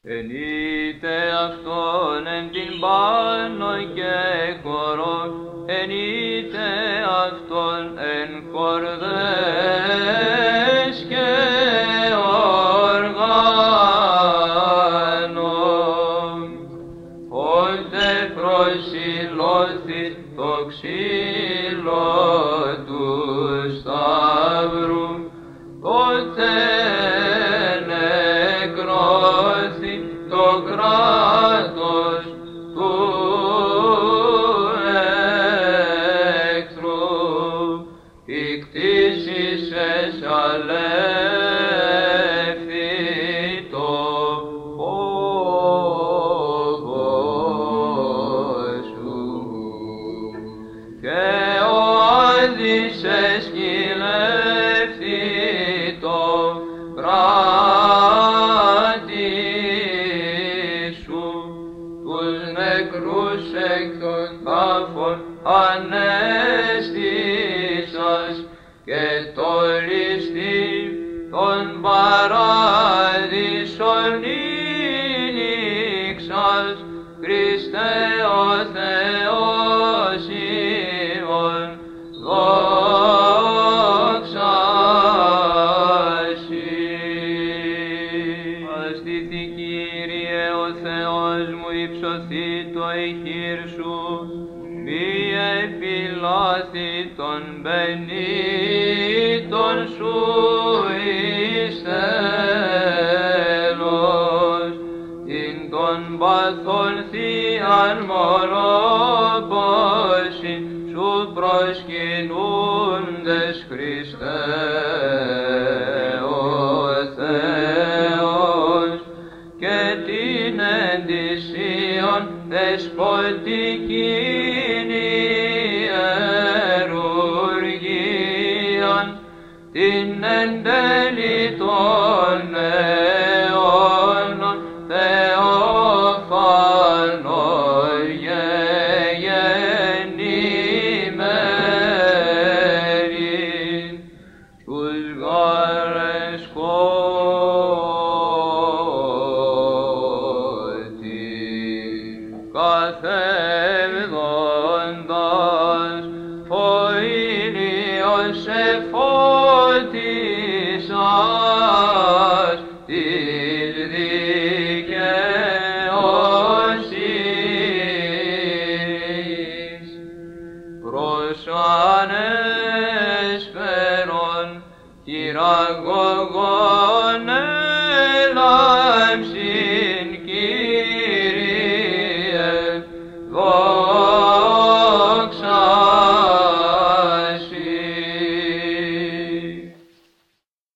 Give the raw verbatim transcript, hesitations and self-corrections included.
Ενείτε αυτόν εν την πάνω και χορό, ενείτε αυτόν εν χορδές και οργάνων. Ότε προσιλώθη το ξύλο του σταύρου, τότε νεκρώθη το κράτος του εχθρού, η κτήσης εσαλεύθη το φόβο σου, και ο Άδης εσκυλεύθη το κράτη σου, τους νεκρούς εκ των τάφων ανέστησας και το ληστή των παράδεισων ήνιξας, Χριστέ ο Θεός ημών, δόξα σοι. Αστήθη Κύριε ο Θεός μου, υψωθεί το ηχείρ σου, μη επιλάθη των πενήτων σου εις τέλος, την των παθών θείαν μορόπωση σου προσκυνούντες, Χριστέ ο Θεός, και την εντυσίον δεσποτικήν ιερουργίαν, την εν τέλει των αιώνων Θεόφανον γεννημένην, τους γάρες σκότη κάθε